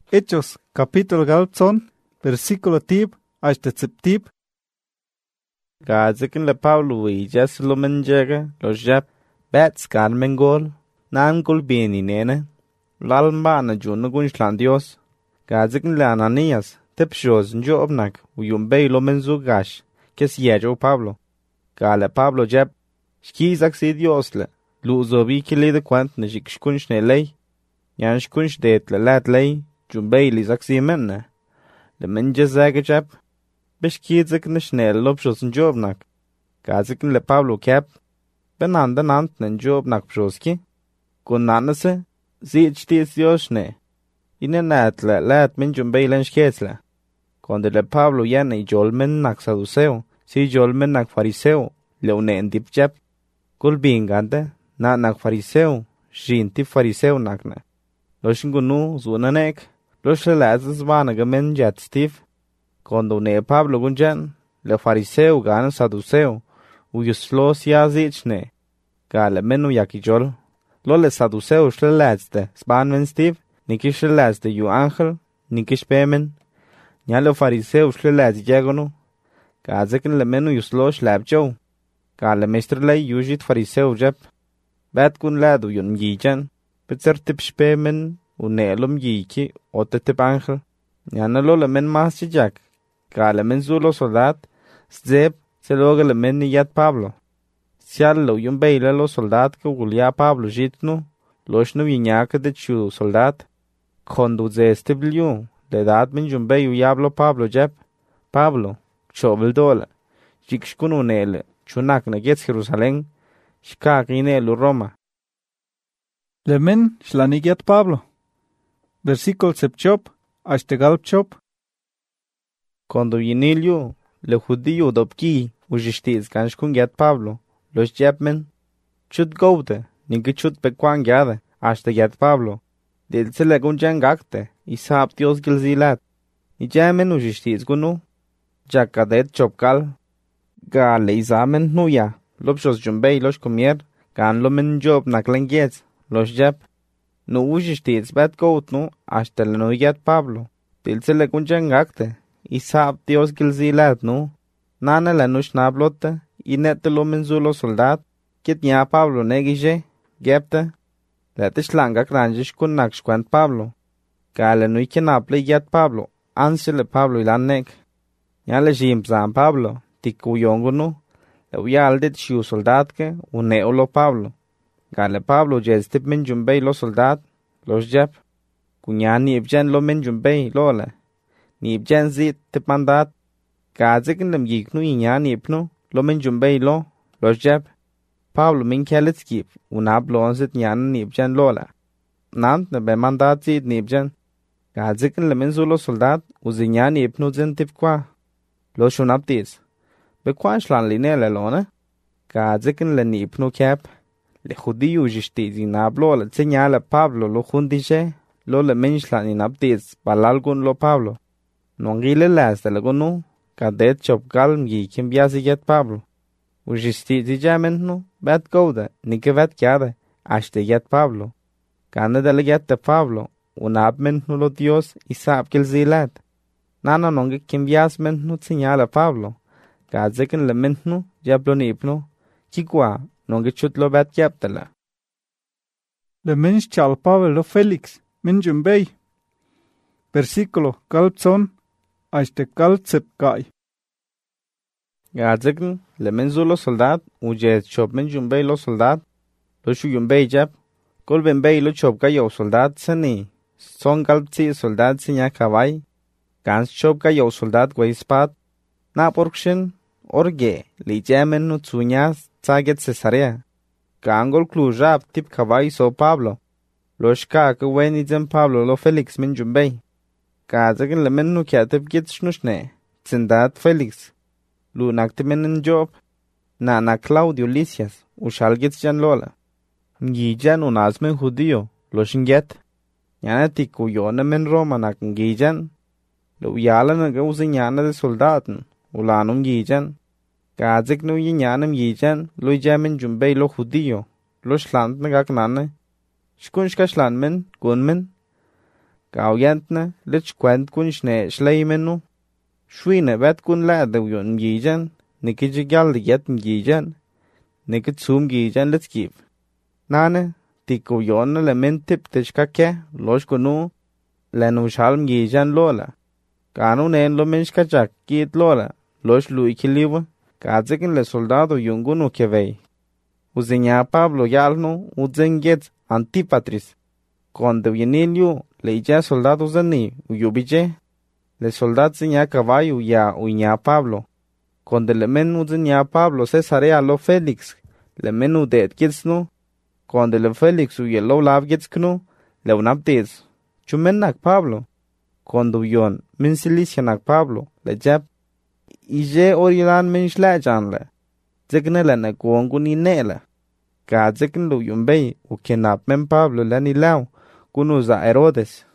Hechos, capítulo galpson, versículo tib, hasta septib. Gazakin le Pablo y jas lo menjaga, los jap, bats kan mengol, nan gol bini nene, lalmba na juna gunshlan Dios. Gazakin le Ananias, tepshos njo obnak, uyumbay lo menzu gash, kes yejo Pablo. Gale Pablo jap, shkizak si Dios le, luzobi kili de kwant na shikshkunsh ne ley, yan shkunsh det le lat ley, jumbay li zaksi menne. Le menjazaga jap, bishkizak na shnel lopshos njobnak. Gazakin le Pablo kap, benanda nant na njobnak pshoski, kun nanase, zichdis yoshne. Ine lat min jumbay len shketsla. Konde le Pablo yana i jolmen nak saduceo, si jolmen nak fariseo, le unen dip jap. Kulbingante, nak fariseo, shinti fariseo nakna. Loshingunu zunanek, loshle lazes vanaga men jat stif. Kondo ne Pablo gunjan, le fariseo gana saduceo, uyuslos yazichne. Gale menu yakijol, lo le saduceo shle lazde, spanmen stif, nikish lazde yu angel, nikish pemen. Nya le fariseo shle laz jagono, gazakin le menu yuslos labjo. Gale mestr lay yujit fariseo jap. Bat kun ladu yun yichan, betzer tip spemen, unelum yiki, ote tip angel. Nyana lo le men mas jak. Gale men zulo soldat, zeb, se loga le men niyat Pablo. Sial lo yun beila lo soldat ke ugulia Pablo jitnu, loshnu yinyaka de chu soldat. Kondu zeste bilyu, le dat men yun beyu yablo Pablo jap. Pablo, chovel dola, jikshkunu nele, chunak na gets Jerusalén, shkakine lu Roma. Le men shlanigiat Pablo. Versículo sepchop, hasta galpchop. Kondo yinilyu, le judío dobki, ujishtiz ganshkun gyat Pablo, los japmen, chut goude, ninge chut pekwang gyade, hasta gyat Pablo, dilse le gunjan gakte, isab Dios gilzilat, ni jamen ujishtiz gunu, jakadet chopkal, ga le izamen nuya, lopshos jumbey los comier, gan lomen job naklengietz, los jap, no ujishtiz bat gout no, hasta le no gyat Pablo, dilse le gunjan gakte, isab Dios gilzilat no, nana la nush nablote, inete lo menzulo soldat, kit nya Pablo negije, gepte, letish langak ranjish kun nakshkwant Pablo, gale no ikenable yat Pablo, ansele Pablo ilanek, nya le jimzan Pablo, tiku yongo no, le uyaldet shiu soldatke, uneo lo Pablo, gale Pablo jestip men jumbey lo soldat, los jep, kunyani ibjan lo men jumbey lole, ni ibjan zit tip mandat, gazekin lem yiknu inyani ipnu, lo men jumbey lo, los jep, Pablo min kelitskip, unab lo onzit nyana ni ibjan lola, nant ne be mandat zit ni ibjan, gazekin lemen zulo soldat, uzinyani ipnu zin tip kwa, lo shunab tiz, be kwa shlan linele lone, gazekin le ni ipnu kep, le judío jishtiz inab lola, zinyala Pablo lo jundije, lo le men shlan inab tiz, balalgun lo Pablo, nongile las de lagunu, kadet chop galm gi kimbiasi get Pablo. Ujisti dijamen no, bat gouda, nike vat kiade, ashte get Pablo. Gane de get de Pablo, unabmen no lo Dios, isab kil zilat. Nana nonge kimbiasmen no señala Pablo. Gazeken le men no, jablo nipno, kikwa, nonge chut lo bat kiaptala. Le men chal Pablo lo Felix, men jumbey. Versículo galpson, hasta galpsepkai. Gazakin le menzulo soldat, ujet chop men jumbey lo soldat, lo shu jumbey jab, kol benbey lo chop kayo soldat sani, son galpsi soldat sinya kawai, gans chop kayo soldat guaispat, na porkshin, orge, li jamen no tsunyas, tsaget Cesarea, gangol klujab tip kawai so Pablo, lo shka ka weni zem Pablo lo Felix men jumbey, gazakin le men no kiatib git shnushne, tsindat Felix, lu naktimen job, na Claudio Licias, ushalgits jan lola. Ngijan unazmen judío, lo shinget. Yana tiku yone men Roma nak ngijan. Lo yala naga usinyana de soldaten, ulanum ngijan. Gazik no yinyanam ngijan, lo jamin jumbey lo judío, lo shlant nagak nane. Shkunshka shlanmen, gunmen. Gao yantna, lich kwent kun shne shleimenu. Shwine bet kun la de yon mgijan, nikijigal de yet mgijan, nikitsum mgijan litskip. Nane, tiko yon le mentip tishkake, losh kunu, lenu shalm mgijan lola. Kanu nen lo menshkachak kit lola, losh lui kiliwa, kazekin le soldado yungunu kevei. Uzinya Pablo yalno, uzenget Antipatris. Cuando Vienilio le ya soldados zani uyubije, le soldados zinya caballo ya uña Pablo. Cuando le menu zinya Pablo Cesarea lo Félix, le menu de gitsno, cuando le Félix uye lo lav gitskno, le unaptiz. Chumenak Pablo. Cuando yon min silicianak Pablo, le jab, ije orilan min shlajanle. Zigne le na kuongu ni nele. Ka zikin lo yumbei, u kenap men Pablo le ni lao, kunuza Herodes.